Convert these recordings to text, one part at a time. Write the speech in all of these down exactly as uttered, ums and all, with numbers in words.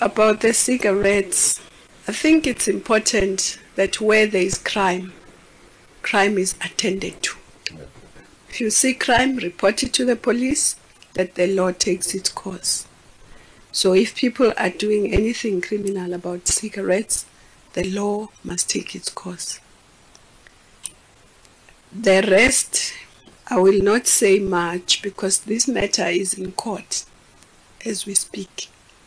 about the cigarettes, I think it's important that where there is crime, crime is attended to. If you see crime, report it to the police, that the law takes its course. So if people are doing anything criminal about cigarettes, the law must take its course. The rest, I will not say much because this matter is in court as we speak.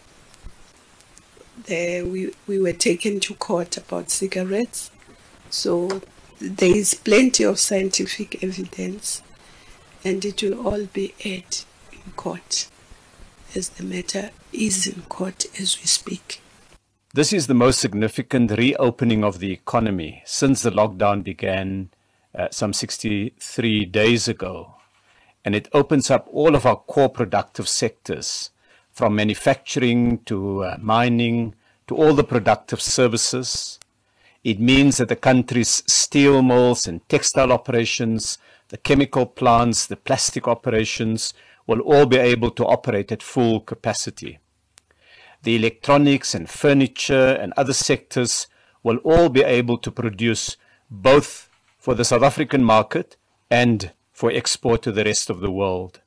The, we, we were taken to court about cigarettes, so there is plenty of scientific evidence, and it will all be aired in court as the matter is in court as we speak. This is the most significant reopening of the economy since the lockdown began uh, some sixty-three days ago, and it opens up all of our core productive sectors, from manufacturing to uh, mining to all the productive services. It means that the country's steel mills and textile operations, the chemical plants, the plastic operations will all be able to operate at full capacity. The electronics and furniture and other sectors will all be able to produce both for the South African market and for export to the rest of the world.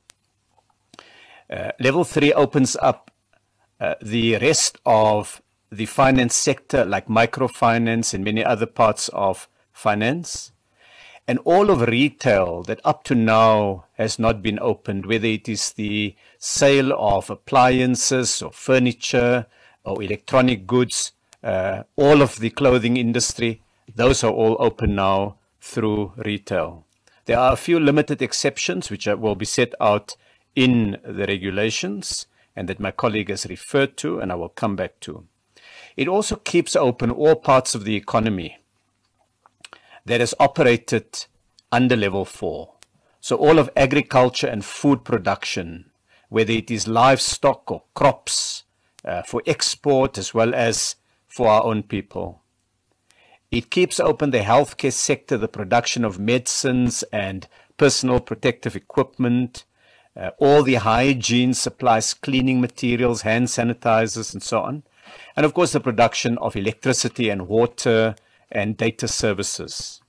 Uh, level three opens up uh, the rest of the finance sector, like microfinance and many other parts of finance, and all of retail that up to now has not been opened, whether it is the sale of appliances or furniture or electronic goods, uh, all of the clothing industry, those are all open now through retail. There are a few limited exceptions which will be set out in the regulations and that my colleague has referred to, and I will come back to. It also keeps open all parts of the economy that is operated under level four. So all of agriculture and food production, whether it is livestock or crops, uh, for export as well as for our own people. It keeps open the healthcare sector, the production of medicines and personal protective equipment, Uh, all the hygiene supplies, cleaning materials, hand sanitizers, and so on. And of course, the production of electricity and water and data services.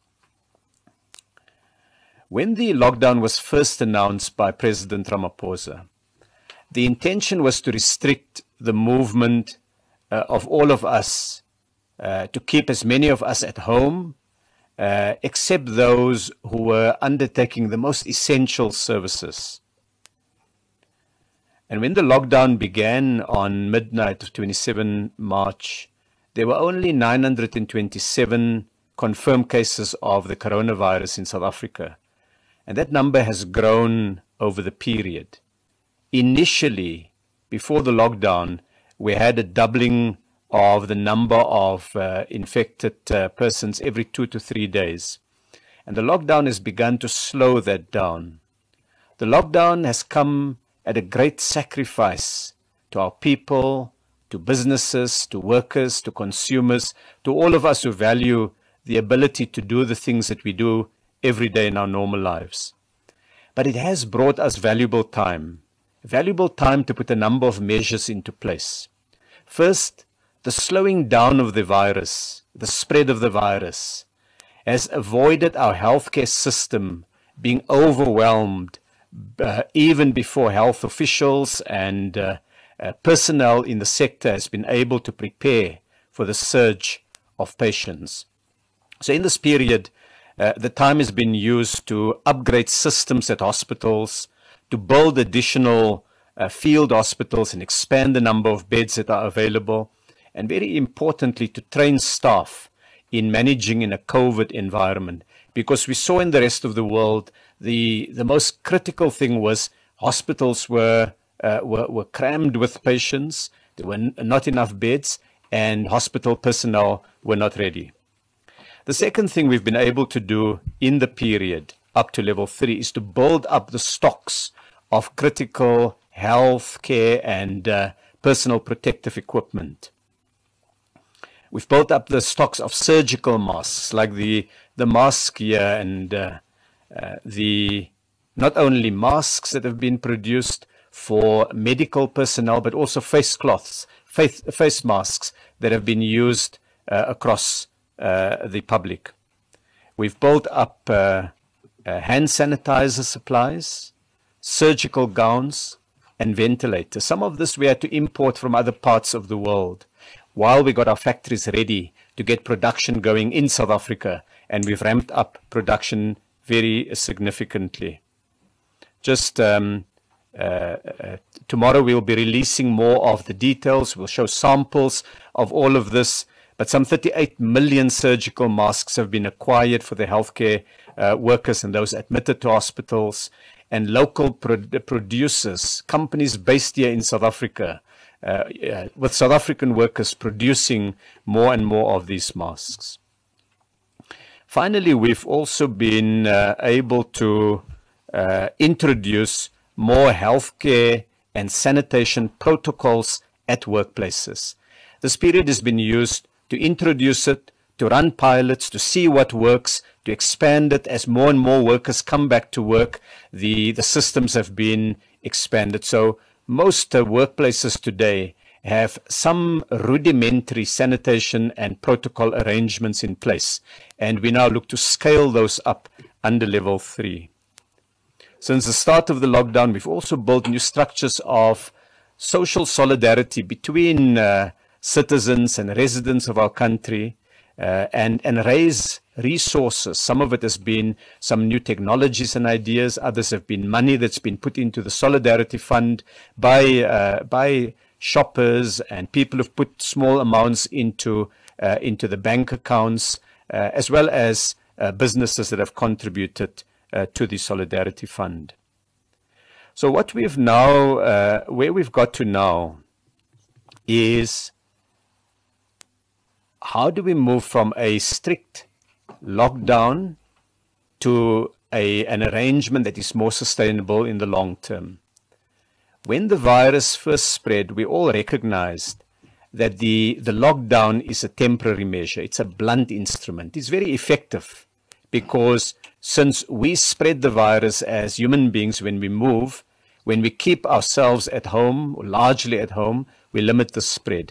When the lockdown was first announced by President Ramaphosa, the intention was to restrict the movement uh, of all of us, uh, to keep as many of us at home, uh, except those who were undertaking the most essential services. And when the lockdown began on midnight of the twenty-seventh of March, there were only nine hundred twenty-seven confirmed cases of the coronavirus in South Africa. And that number has grown over the period. Initially, before the lockdown, we had a doubling of the number of uh, infected uh, persons every two to three days. And the lockdown has begun to slow that down. The lockdown has come at a great sacrifice to our people, to businesses, to workers, to consumers, to all of us who value the ability to do the things that we do every day in our normal lives. But it has brought us valuable time, valuable time to put a number of measures into place. First, the slowing down of the virus, the spread of the virus, has avoided our healthcare system being overwhelmed Uh, even before health officials and uh, uh, personnel in the sector has been able to prepare for the surge of patients. So in this period, uh, the time has been used to upgrade systems at hospitals, to build additional uh, field hospitals and expand the number of beds that are available, and very importantly, to train staff in managing in a COVID environment. Because we saw in the rest of the world, the, the most critical thing was hospitals were, uh, were, were crammed with patients, there were n- not enough beds, and hospital personnel were not ready. The second thing we've been able to do in the period up to level three is to build up the stocks of critical health care and uh, personal protective equipment. We've built up the stocks of surgical masks, like the, the mask here and uh, uh, the not only masks that have been produced for medical personnel, but also face cloths, face, face masks that have been used uh, across uh, the public. We've built up uh, uh, hand sanitizer supplies, surgical gowns, and ventilators. Some of this we had to import from other parts of the world while we got our factories ready to get production going in South Africa, and we've ramped up production very significantly. Just um, uh, uh, tomorrow we'll be releasing more of the details. We'll show samples of all of this, but some thirty-eight million surgical masks have been acquired for the healthcare uh, workers and those admitted to hospitals, and local pro producers, companies based here in South Africa, uh, uh, with South African workers producing more and more of these masks. Finally, we've also been uh, able to uh, introduce more healthcare and sanitation protocols at workplaces. This period has been used to introduce it, to run pilots, to see what works, to expand it. As more and more workers come back to work, the, the systems have been expanded. So most uh, workplaces today have some rudimentary sanitation and protocol arrangements in place, and we now look to scale those up under level three. Since the start of the lockdown, we've also built new structures of social solidarity between uh, citizens and residents of our country, uh, and, and raise resources. Some of it has been some new technologies and ideas. Others have been money that's been put into the Solidarity Fund by, uh, by shoppers and people who've put small amounts into, uh, into the bank accounts, uh, as well as uh, businesses that have contributed uh, to the Solidarity Fund. So what we've now, uh, where we've got to now is, how do we move from a strict lockdown to a, an arrangement that is more sustainable in the long term? When the virus first spread, we all recognized that the, the lockdown is a temporary measure. It's a blunt instrument. It's very effective because since we spread the virus as human beings when we move, when we keep ourselves at home, or largely at home, we limit the spread.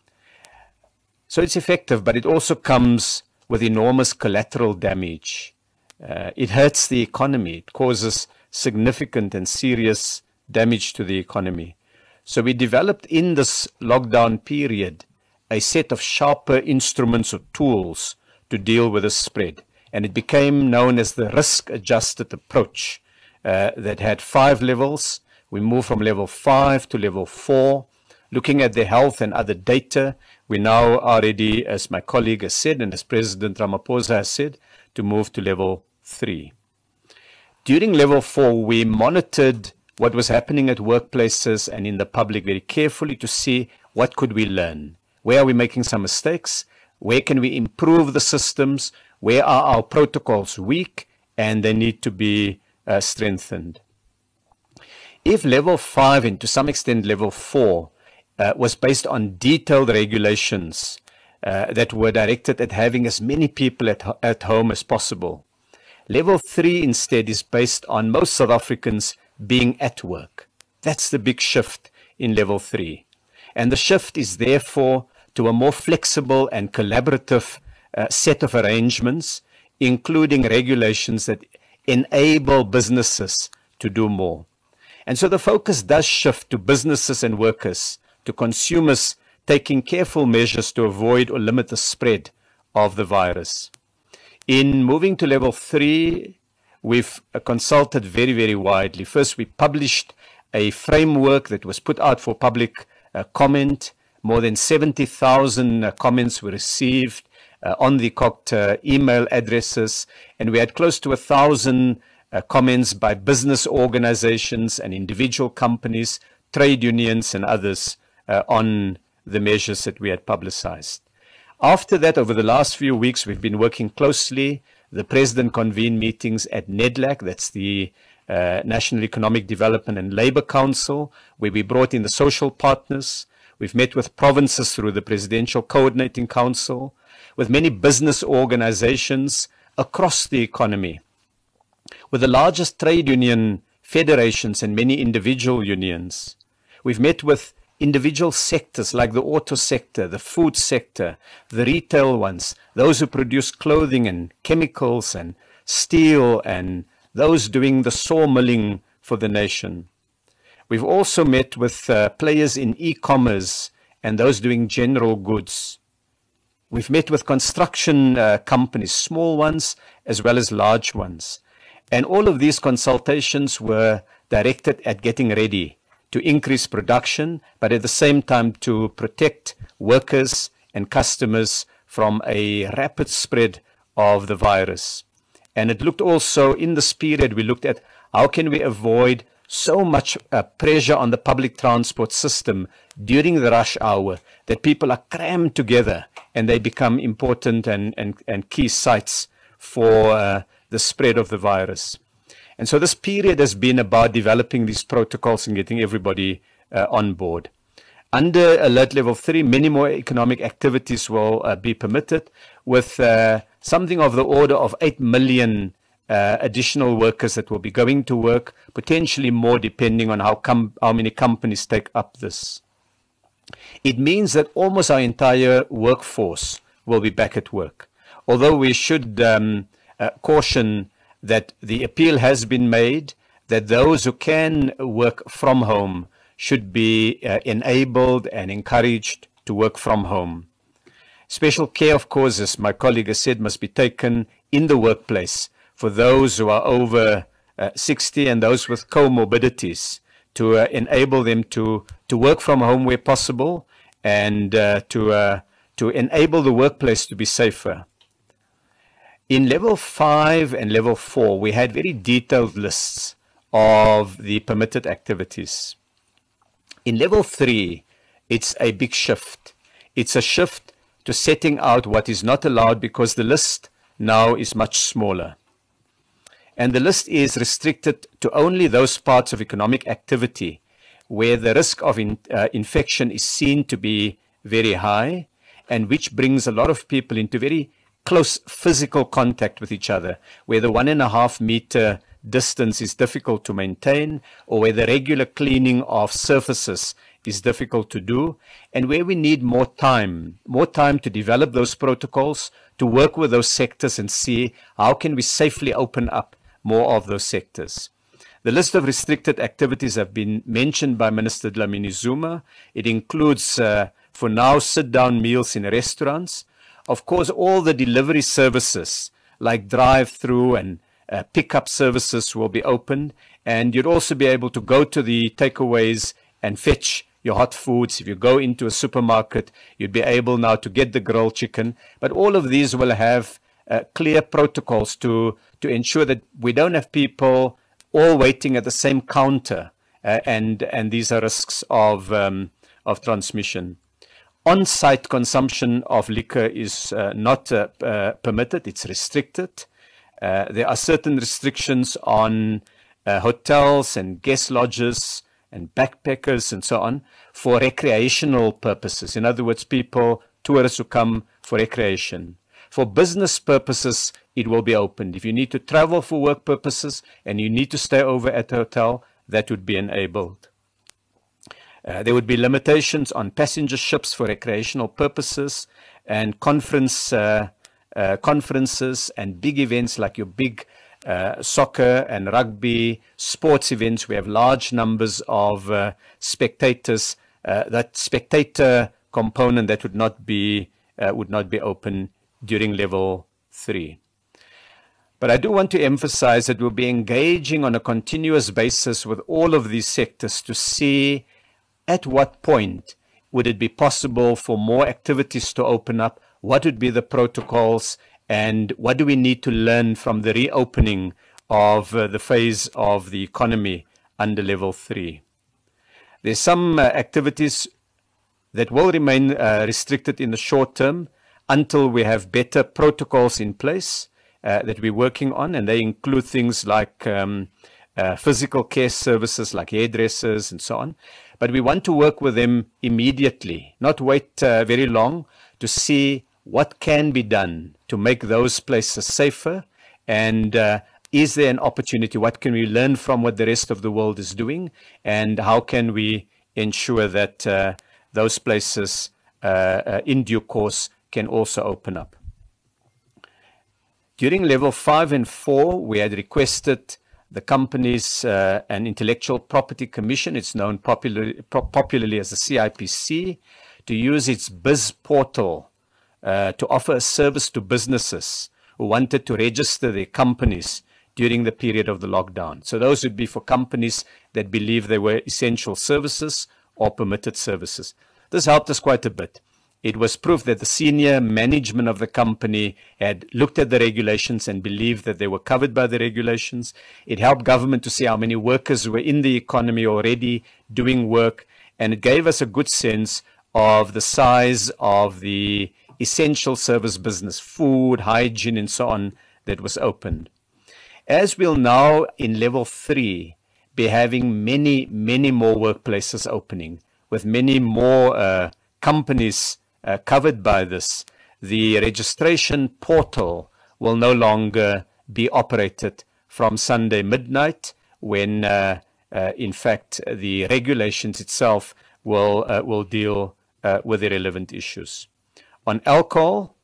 So it's effective, but it also comes with enormous collateral damage. Uh, it hurts the economy. It causes significant and serious damage to the economy. So we developed in this lockdown period a set of sharper instruments or tools to deal with the spread. And it became known as the risk-adjusted approach uh, that had five levels. We moved from level five to level four. Looking at the health and other data, we now are ready, as my colleague has said, and as President Ramaphosa has said, to move to level three. During level four, we monitored what was happening at workplaces and in the public very carefully to see what could we learn. Where are we making some mistakes? Where can we improve the systems? Where are our protocols weak and they need to be uh, strengthened? If level five and to some extent level four Uh, was based on detailed regulations uh, that were directed at having as many people at, ho at home as possible. Level three instead is based on most South Africans being at work. That's the big shift in level three. And the shift is therefore to a more flexible and collaborative uh, set of arrangements, including regulations that enable businesses to do more. And so the focus does shift to businesses and workers, to consumers taking careful measures to avoid or limit the spread of the virus. In moving to level three, we've uh, consulted very, very widely. First, we published a framework that was put out for public uh, comment. More than seventy thousand uh, comments were received uh, on the C O C T uh, email addresses, and we had close to a thousand uh, comments by business organizations and individual companies, trade unions and others, Uh, on the measures that we had publicized. After that, over the last few weeks, we've been working closely. The President convened meetings at NEDLAC, that's the uh, National Economic Development and Labour Council, where we brought in the social partners. We've met with provinces through the Presidential Coordinating Council, with many business organizations across the economy, with the largest trade union federations and many individual unions. We've met with individual sectors like the auto sector, the food sector, the retail ones, those who produce clothing and chemicals and steel, and those doing the sawmilling for the nation. We've also met with uh, players in e-commerce and those doing general goods. We've met with construction uh, companies, small ones as well as large ones. And all of these consultations were directed at getting ready to increase production, but at the same time to protect workers and customers from a rapid spread of the virus. And it looked also, in this period, we looked at how can we avoid so much uh, pressure on the public transport system during the rush hour that people are crammed together and they become important and, and, and key sites for uh, the spread of the virus. And so this period has been about developing these protocols and getting everybody uh, on board. Under alert level three, many more economic activities will uh, be permitted, with uh, something of the order of eight million uh, additional workers that will be going to work, potentially more depending on how, com how many companies take up this. It means that almost our entire workforce will be back at work. Although we should um, uh, caution that the appeal has been made that those who can work from home should be uh, enabled and encouraged to work from home. Special care, of course, as my colleague has said, must be taken in the workplace for those who are over uh, sixty and those with comorbidities, to uh, enable them to, to work from home where possible, and uh, to, uh, to enable the workplace to be safer. In level five and level four, we had very detailed lists of the permitted activities. In level three, it's a big shift. It's a shift to setting out what is not allowed, because the list now is much smaller. And the list is restricted to only those parts of economic activity where the risk of in, uh, infection is seen to be very high, and which brings a lot of people into very close physical contact with each other, where the one and a half meter distance is difficult to maintain, or where the regular cleaning of surfaces is difficult to do, and where we need more time, more time to develop those protocols, to work with those sectors and see how can we safely open up more of those sectors. The list of restricted activities have been mentioned by Minister Dlamini Zuma. It includes, uh, for now, sit-down meals in restaurants. Of course, all the delivery services like drive-through and uh, pick-up services will be opened, and you'd also be able to go to the takeaways and fetch your hot foods. If you go into a supermarket, you'd be able now to get the grilled chicken. But all of these will have uh, clear protocols to, to ensure that we don't have people all waiting at the same counter, uh, and, and these are risks of, um, of transmission. On-site consumption of liquor is uh, not uh, uh, permitted, it's restricted. Uh, there are certain restrictions on uh, hotels and guest lodges and backpackers and so on for recreational purposes. In other words, people, tourists who come for recreation. For business purposes, it will be opened. If you need to travel for work purposes and you need to stay over at a hotel, that would be enabled. Uh, there would be limitations on passenger ships for recreational purposes, and conference, uh, uh, conferences and big events like your big uh, soccer and rugby sports events. We have large numbers of uh, spectators. Uh, that spectator component that would not be uh, would not be open during level three. But I do want to emphasize that we'll be engaging on a continuous basis with all of these sectors to see at what point would it be possible for more activities to open up, what would be the protocols, and what do we need to learn from the reopening of uh, the phase of the economy under level three. There's some uh, activities that will remain uh, restricted in the short term until we have better protocols in place uh, that we're working on, and they include things like um, uh, physical care services like hairdressers and so on. But we want to work with them immediately, not wait uh, very long, to see what can be done to make those places safer, and uh, is there an opportunity, what can we learn from what the rest of the world is doing, and how can we ensure that uh, those places uh, uh, in due course can also open up. During level five and four, we had requested the Companies uh, and Intellectual Property Commission, it's known popularly, popularly as the C I P C, to use its Biz Portal uh, to offer a service to businesses who wanted to register their companies during the period of the lockdown. So those would be for companies that believe they were essential services or permitted services. This helped us quite a bit. It was proof that the senior management of the company had looked at the regulations and believed that they were covered by the regulations. It helped government to see how many workers were in the economy already doing work. And it gave us a good sense of the size of the essential service business, food, hygiene, and so on, that was opened. As we'll now in level three be having many, many more workplaces opening with many more uh, companies Uh, covered by this, the registration portal will no longer be operated from Sunday midnight when, uh, uh, in fact, the regulations itself will, uh, will deal uh, with the relevant issues. On alcohol,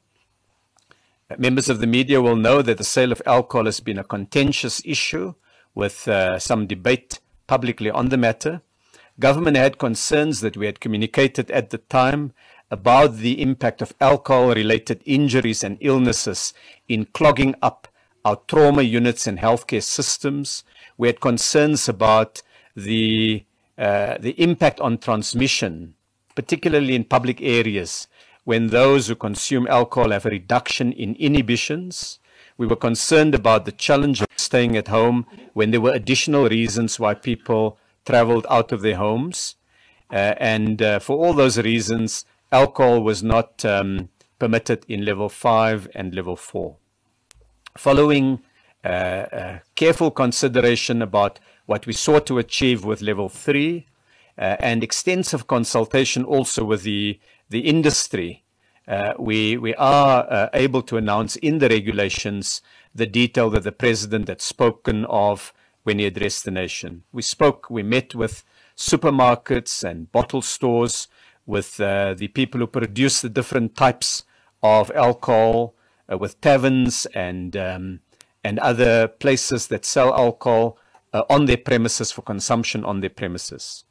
members of the media will know that the sale of alcohol has been a contentious issue with uh, some debate publicly on the matter. Government had concerns that we had communicated at the time about the impact of alcohol-related injuries and illnesses in clogging up our trauma units and healthcare systems. We had concerns about the, uh, the impact on transmission, particularly in public areas, when those who consume alcohol have a reduction in inhibitions. We were concerned about the challenge of staying at home when there were additional reasons why people traveled out of their homes. Uh, and uh, for all those reasons, alcohol was not um, permitted in level five and level four. Following uh, uh, careful consideration about what we sought to achieve with level three uh, and extensive consultation also with the, the industry, uh, we, we are uh, able to announce in the regulations the detail that the President had spoken of when he addressed the nation. We spoke, we met with supermarkets and bottle stores, with uh, the people who produce the different types of alcohol, uh, with taverns and um, and other places that sell alcohol uh, on their premises for consumption on their premises.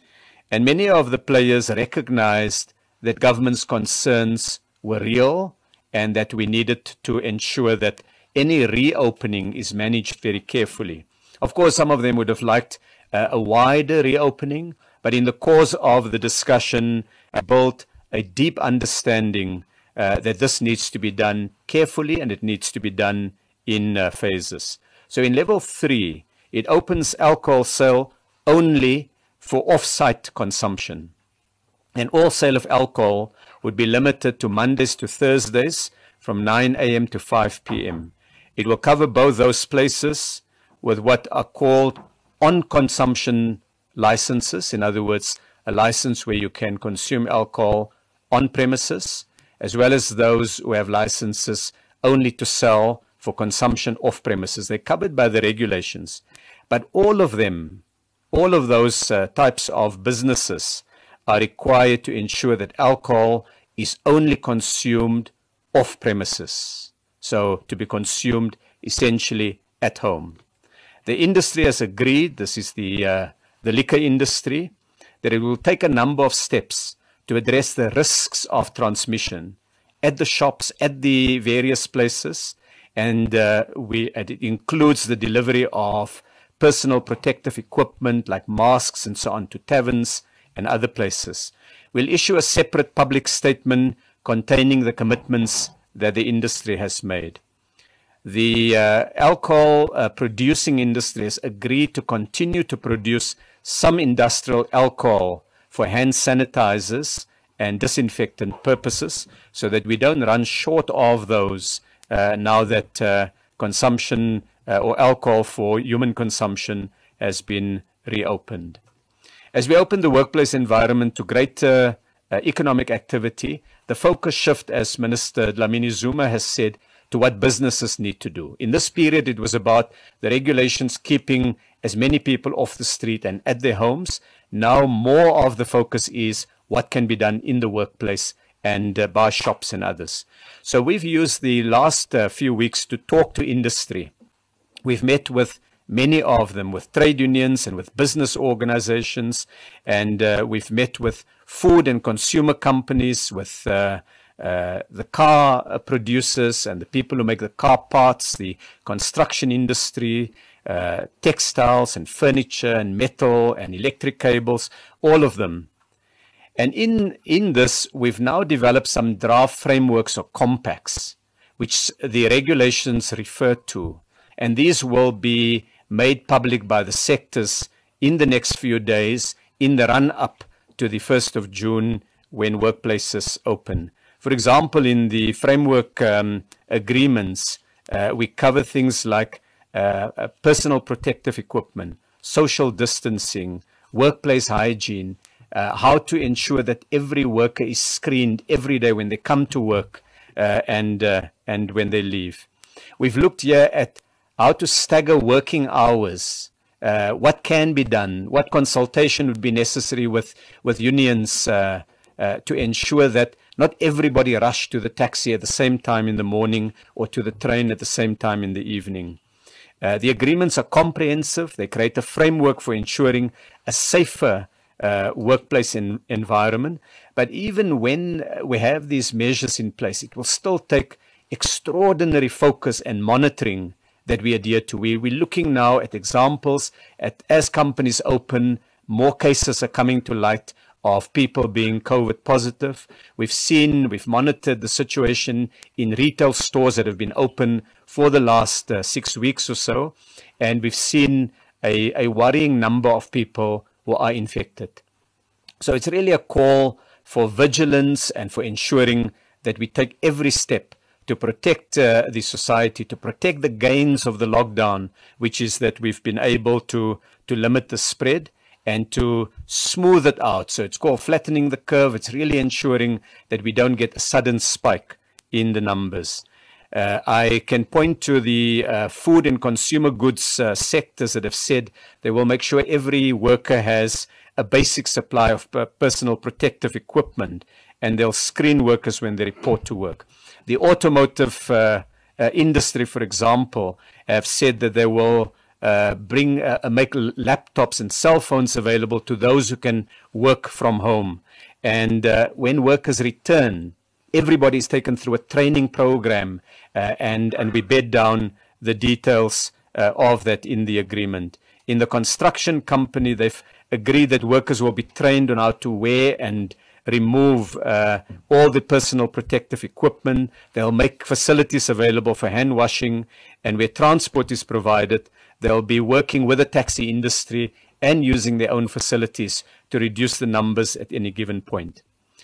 And many of the players recognized that government's concerns were real and that we needed to ensure that any reopening is managed very carefully. Of course, some of them would have liked uh, a wider reopening, but in the course of the discussion, I built a deep understanding uh, that this needs to be done carefully and it needs to be done in uh, phases. So in level three, it opens alcohol sale only for off-site consumption. And all sale of alcohol would be limited to Mondays to Thursdays from nine A M to five P M It will cover both those places with what are called on-consumption licenses, in other words, a license where you can consume alcohol on premises, as well as those who have licenses only to sell for consumption off premises. They're covered by the regulations. But all of them, all of those uh, types of businesses are required to ensure that alcohol is only consumed off premises. So to be consumed essentially at home. The industry has agreed, this is the uh, the liquor industry, that it will take a number of steps to address the risks of transmission at the shops, at the various places, and uh, we, and it includes the delivery of personal protective equipment like masks and so on to taverns and other places. We'll issue a separate public statement containing the commitments that the industry has made. The uh, alcohol uh, producing industry has agreed to continue to produce some industrial alcohol for hand sanitizers and disinfectant purposes so that we don't run short of those uh, now that uh, consumption uh, or alcohol for human consumption has been reopened. As we open the workplace environment to greater uh, economic activity, the focus shift, as Minister Dlamini Zuma has said, to what businesses need to do. In this period, it was about the regulations keeping as many people off the street and at their homes. Now more of the focus is what can be done in the workplace and uh, by shops and others. So we've used the last uh, few weeks to talk to industry. We've met with many of them, with trade unions and with business organizations, and uh, we've met with food and consumer companies, with uh, uh, the car producers and the people who make the car parts, the construction industry, uh, textiles and furniture and metal and electric cables, all of them. And in, in this, we've now developed some draft frameworks or compacts, which the regulations refer to. And these will be made public by the sectors in the next few days in the run-up to the first of June when workplaces open. For example, in the framework um, agreements, uh, we cover things like uh, uh, personal protective equipment, social distancing, workplace hygiene, uh, how to ensure that every worker is screened every day when they come to work uh, and, uh, and when they leave. We've looked here at how to stagger working hours, uh, what can be done, what consultation would be necessary with, with unions uh, uh, to ensure that not everybody rush to the taxi at the same time in the morning or to the train at the same time in the evening. Uh, the agreements are comprehensive. They create a framework for ensuring a safer uh, workplace in, environment. But even when we have these measures in place, it will still take extraordinary focus and monitoring that we adhere to. We, we're looking now at examples at as companies open, more cases are coming to light of people being COVID positive. We've seen, we've monitored the situation in retail stores that have been open for the last uh, six weeks or so, and we've seen a, a worrying number of people who are infected. So it's really a call for vigilance and for ensuring that we take every step to protect uh, the society, to protect the gains of the lockdown, which is that we've been able to, to limit the spread and to smooth it out. So it's called flattening the curve. It's really ensuring that we don't get a sudden spike in the numbers. Uh, I can point to the uh, food and consumer goods uh, sectors that have said they will make sure every worker has a basic supply of uh, personal protective equipment, and they'll screen workers when they report to work. The automotive uh, uh, industry, for example, have said that they will uh, bring, uh, make laptops and cell phones available to those who can work from home. And uh, when workers return, everybody is taken through a training program, uh, and, and we bed down the details uh, of that in the agreement. In the construction company, they've agreed that workers will be trained on how to wear and remove uh, all the personal protective equipment. They'll make facilities available for hand washing, and where transport is provided, they'll be working with the taxi industry and using their own facilities to reduce the numbers at any given point.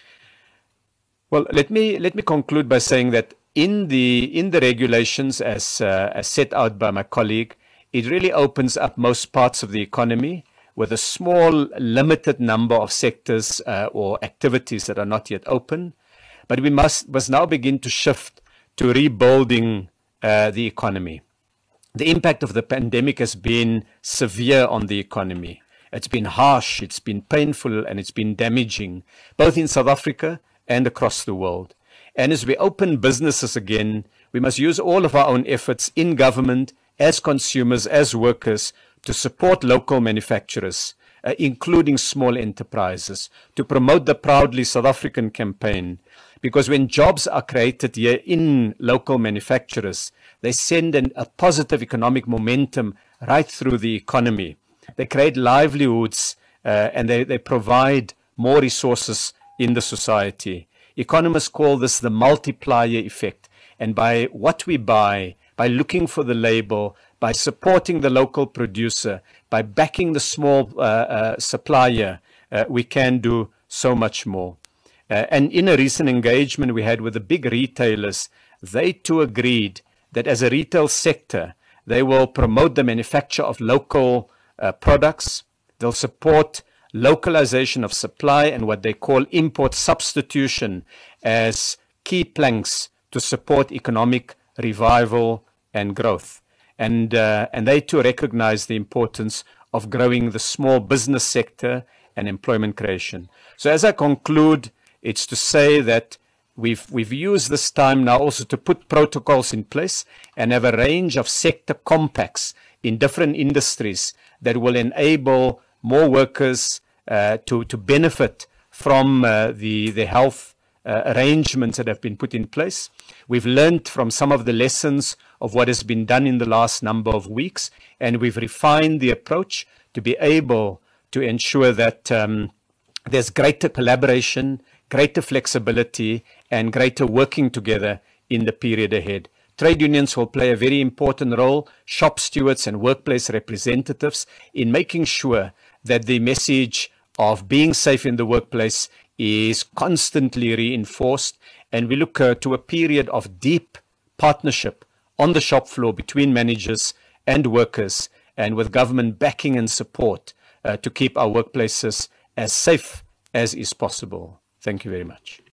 Well, let me let me conclude by saying that in the in the regulations as uh, as set out by my colleague, it really opens up most parts of the economy, with a small, limited number of sectors uh, or activities that are not yet open. But we must, must now begin to shift to rebuilding uh, the economy. The impact of the pandemic has been severe on the economy. It's been harsh, it's been painful, and it's been damaging, both in South Africa and across the world. And as we open businesses again, we must use all of our own efforts in government, as consumers, as workers, to support local manufacturers, uh, including small enterprises, to promote the Proudly South African campaign. Because when jobs are created here in local manufacturers, they send an, a positive economic momentum right through the economy. They create livelihoods uh, and they, they provide more resources in the society. Economists call this the multiplier effect. And by what we buy, by looking for the label, by supporting the local producer, by backing the small uh, uh, supplier, uh, we can do so much more. Uh, and in a recent engagement we had with the big retailers, they too agreed that as a retail sector, they will promote the manufacture of local uh, products. They'll support localization of supply and what they call import substitution as key planks to support economic revival and growth. And, uh, and they too recognize the importance of growing the small business sector and employment creation. So as I conclude, it's to say that we've, we've used this time now also to put protocols in place and have a range of sector compacts in different industries that will enable more workers uh, to, to benefit from uh, the, the health uh, arrangements that have been put in place. We've learned from some of the lessons of what has been done in the last number of weeks, and we've refined the approach to be able to ensure that um, there's greater collaboration, greater flexibility, and greater working together in the period ahead. Trade unions will play a very important role, shop stewards and workplace representatives, in making sure that the message of being safe in the workplace is constantly reinforced, and we look uh, to a period of deep partnership on the shop floor between managers and workers, and with government backing and support uh, to keep our workplaces as safe as is possible. Thank you very much.